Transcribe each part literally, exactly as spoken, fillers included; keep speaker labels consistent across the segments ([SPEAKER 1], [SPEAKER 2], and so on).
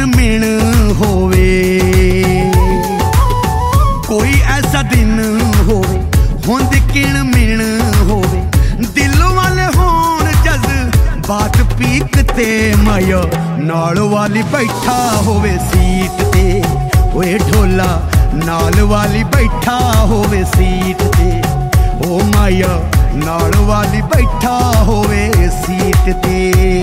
[SPEAKER 1] मिण होवे, कोई ऐसा दिन होवे हुंद किण मिण होवे, दिल वाले होण जज बात पीक ते माया नाल वाली बैठा होवे सीट ते, ओए ढोला नाल वाली बैठा होवे सीट ते, ओ माया नाल वाली बैठा होवे सीट ते।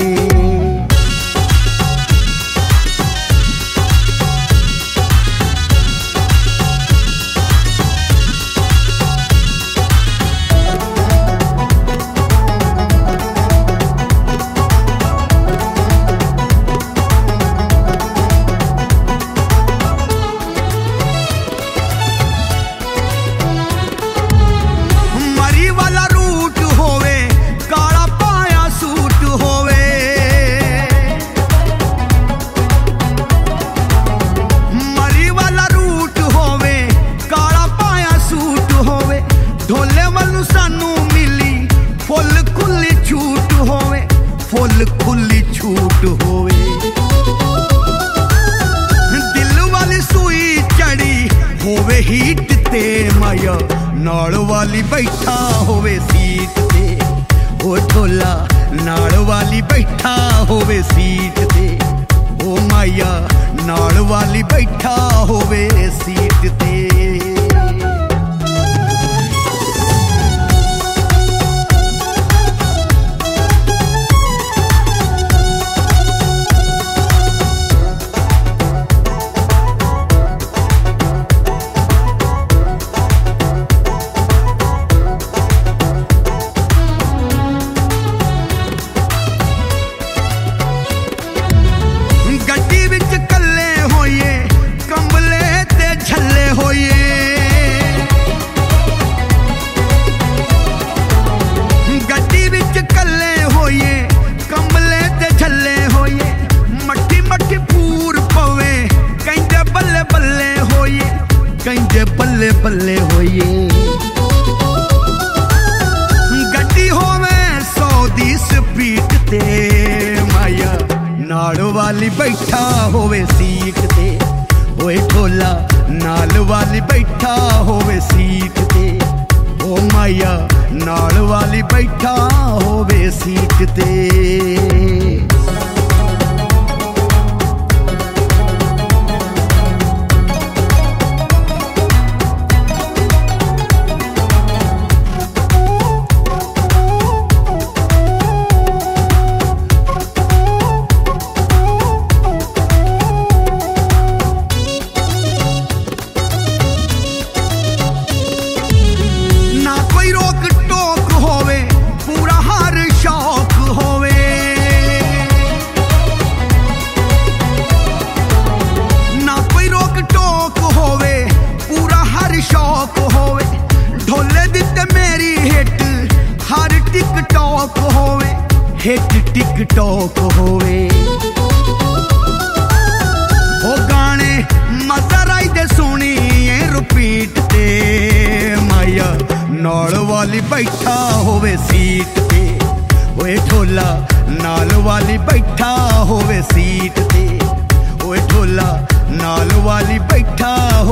[SPEAKER 1] खुली छूट होवे, दिल वाली सुई चढ़ी होवे हीट ते माया नाल वाली बैठा होवे सीट ते, ओ ढोला नाल वाली बैठा होवे सीट ते, ओ माया नाल वाली बैठा होवे सीट ते। कहंदे बल्ले बल्ले होइए, गड्डी होवे सौ दी स्पीड ते माया नाल वाली बैठा होवे सीट ते, ओए ढोला नाल वाली बैठा होवे सीट ते, ओ माया नाल वाली बैठा होवे सीट ते। हिट टिकटॉक होवे, ओ गाने मजा राई दे सुनी रिपीट ते माया नाल वाली बैठा होवे सीट ते, ओए ढोला नाल वाली बैठा होवे सीट ते, ओए ढोला नाल वाली बैठा